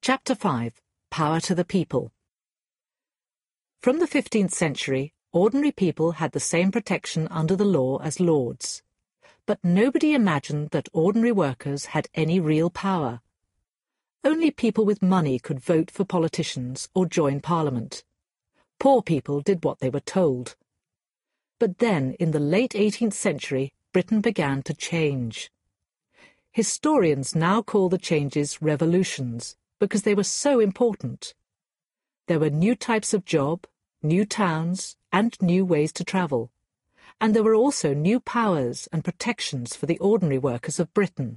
Chapter 5. Power to the People. From the 15th century, ordinary people had the same protection under the law as lords. But nobody imagined that ordinary workers had any real power. Only people with money could vote for politicians or join Parliament. Poor people did what they were told. But then, in the late 18th century, Britain began to change. Historians now call the changes revolutions, because they were so important. There were new types of job, new towns, and new ways to travel. And there were also new powers and protections for the ordinary workers of Britain.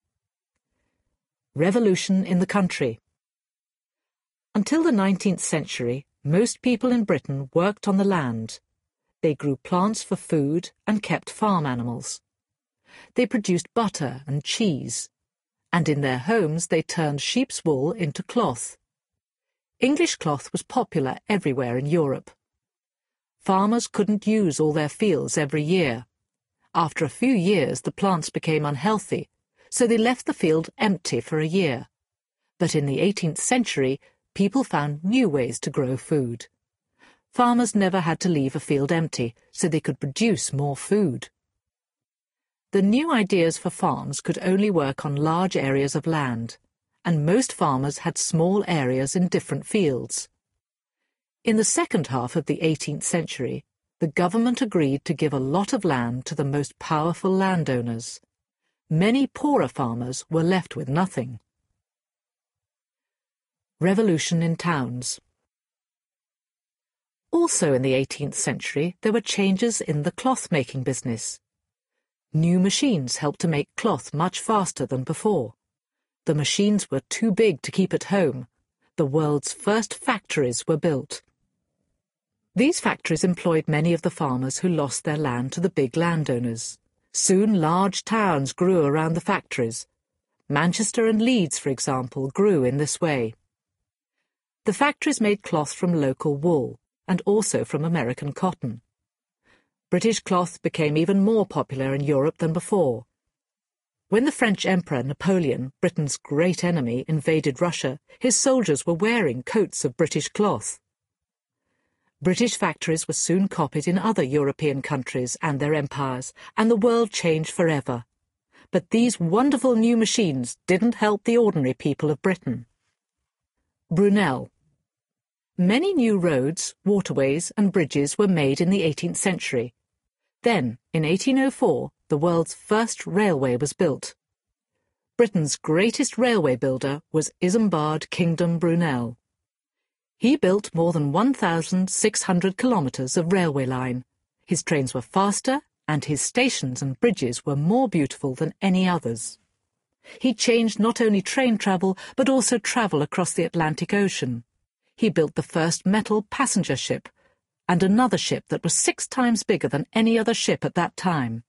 Revolution in the country. Until the 19th century, most people in Britain worked on the land. They grew plants for food and kept farm animals. They produced butter and cheese, and in their homes they turned sheep's wool into cloth. English cloth was popular everywhere in Europe. Farmers couldn't use all their fields every year. After a few years the plants became unhealthy, so they left the field empty for a year. But in the 18th century, people found new ways to grow food. Farmers never had to leave a field empty, so they could produce more food. The new ideas for farms could only work on large areas of land, and most farmers had small areas in different fields. In the second half of the 18th century, the government agreed to give a lot of land to the most powerful landowners. Many poorer farmers were left with nothing. Revolution in towns. Also in the 18th century, there were changes in the cloth-making business. New machines helped to make cloth much faster than before. The machines were too big to keep at home. The world's first factories were built. These factories employed many of the farmers who lost their land to the big landowners. Soon large towns grew around the factories. Manchester and Leeds, for example, grew in this way. The factories made cloth from local wool, and also from American cotton. British cloth became even more popular in Europe than before. When the French Emperor Napoleon, Britain's great enemy, invaded Russia, his soldiers were wearing coats of British cloth. British factories were soon copied in other European countries and their empires, and the world changed forever. But these wonderful new machines didn't help the ordinary people of Britain. Brunel. Many new roads, waterways and bridges were made in the 18th century. Then, in 1804, the world's first railway was built. Britain's greatest railway builder was Isambard Kingdom Brunel. He built more than 1,600 kilometres of railway line. His trains were faster, and his stations and bridges were more beautiful than any others. He changed not only train travel, but also travel across the Atlantic Ocean. He built the first metal passenger ship, and another ship that was 6 times bigger than any other ship at that time.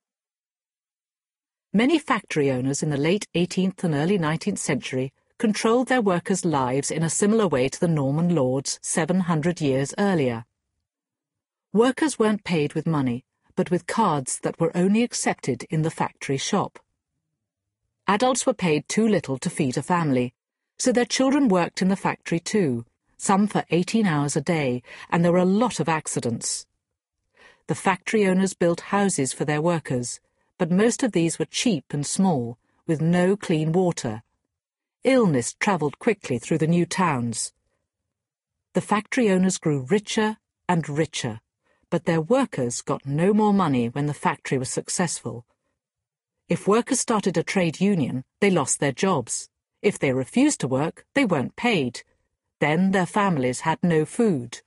Many factory owners in the late 18th and early 19th century controlled their workers' lives in a similar way to the Norman lords 700 years earlier. Workers weren't paid with money, but with cards that were only accepted in the factory shop. Adults were paid too little to feed a family, so their children worked in the factory too, some for 18 hours a day, and there were a lot of accidents. The factory owners built houses for their workers, but most of these were cheap and small, with no clean water. Illness travelled quickly through the new towns. The factory owners grew richer and richer, but their workers got no more money when the factory was successful. If workers started a trade union, they lost their jobs. If they refused to work, they weren't paid. Then their families had no food.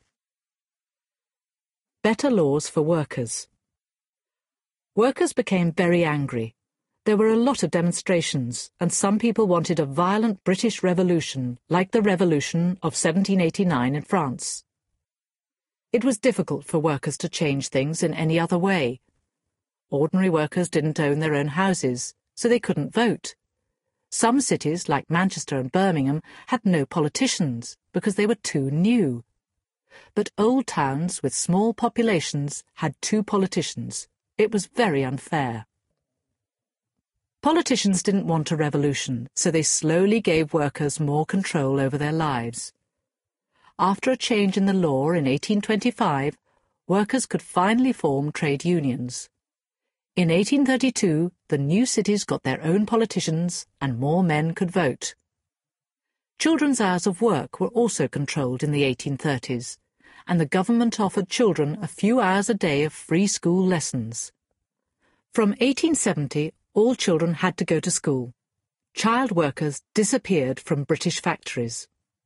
Better laws for workers. Workers became very angry. There were a lot of demonstrations, and some people wanted a violent British revolution, like the Revolution of 1789 in France. It was difficult for workers to change things in any other way. Ordinary workers didn't own their own houses, so they couldn't vote. Some cities, like Manchester and Birmingham, had no politicians because they were too new. But old towns with small populations had 2 politicians. It was very unfair. Politicians didn't want a revolution, so they slowly gave workers more control over their lives. After a change in the law in 1825, workers could finally form trade unions. In 1832, the new cities got their own politicians and more men could vote. Children's hours of work were also controlled in the 1830s, and the government offered children a few hours a day of free school lessons. From 1870, all children had to go to school. Child workers disappeared from British factories.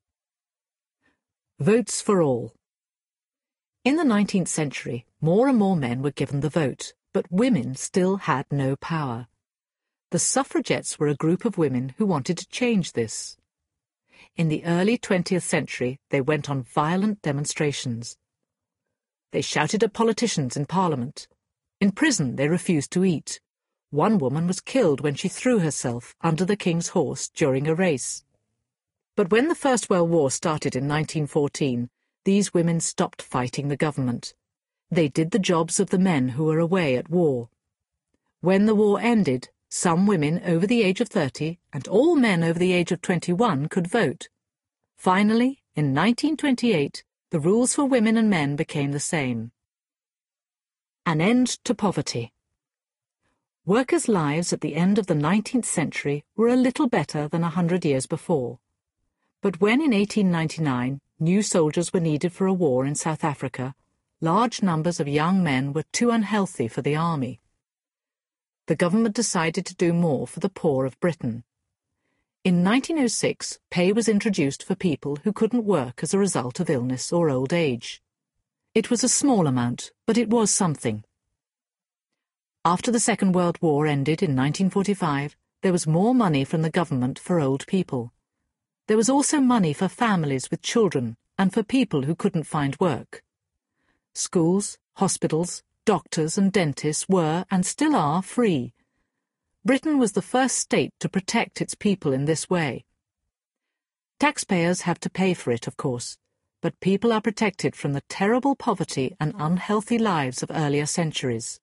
Votes for all. In the 19th century, more and more men were given the vote, but women still had no power. The suffragettes were a group of women who wanted to change this. In the early 20th century, they went on violent demonstrations. They shouted at politicians in Parliament. In prison, they refused to eat. One woman was killed when she threw herself under the king's horse during a race. But when the First World War started in 1914, these women stopped fighting the government. They did the jobs of the men who were away at war. When the war ended, some women over the age of 30 and all men over the age of 21 could vote. Finally, in 1928, the rules for women and men became the same. An end to poverty. Workers' lives at the end of the 19th century were a little better than 100 years before. But when in 1899 new soldiers were needed for a war in South Africa, large numbers of young men were too unhealthy for the army. The government decided to do more for the poor of Britain. In 1906, pay was introduced for people who couldn't work as a result of illness or old age. It was a small amount, but it was something. After the Second World War ended in 1945, there was more money from the government for old people. There was also money for families with children and for people who couldn't find work. Schools, hospitals, doctors and dentists were, and still are, free. Britain was the first state to protect its people in this way. Taxpayers have to pay for it, of course, but people are protected from the terrible poverty and unhealthy lives of earlier centuries.